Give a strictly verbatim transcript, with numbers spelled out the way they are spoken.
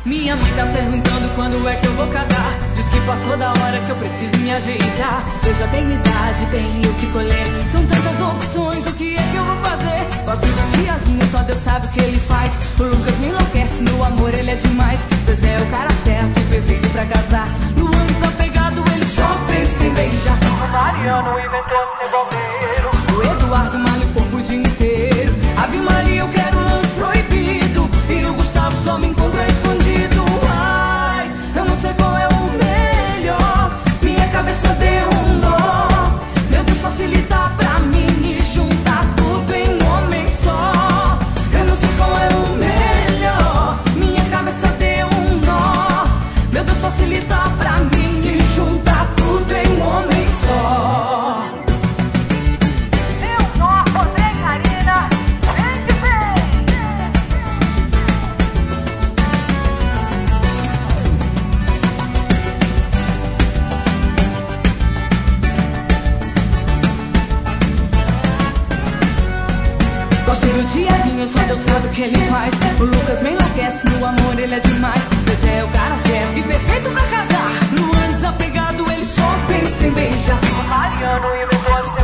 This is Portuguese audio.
Minha mãe tá perguntando quando é que eu vou casar. Diz que passou da hora, que eu preciso me ajeitar. Eu já tenho idade, tenho o que escolher. São tantas opções, o que é que eu vou fazer? Gosto do Tiaguinho, só Deus sabe o que ele faz. O Lucas me enlouquece, no amor ele é demais. Zezé é o cara certo e perfeito pra casar. Luan desapegado, ele só pensa em beijar. O Mariano inventou ser bombeiro. O Eduardo malha o corpo o dia inteiro. Ave Maria, eu quero lance proibido. E o Gustavo só me encontra escondido. Ai, eu não sei qual é o melhor. Minha cabeça deu um nó. Meu Deus, facilita pra mim e junta tudo em um homem só. Eu não sei qual é o melhor. Minha cabeça deu um nó. Meu Deus, facilita pra mim e junta tudo em um homem só. Eu sou Rodrigo Karina. Vem que vem. Gosto do Tiaguinho, só Deus sabe o que ele faz. O Lucas me enlouquece, no amor ele é demais. Zezé é o cara certo e perfeito pra casar. Luan desapegado, ele só pensa em beijar. O Mariano inventou ser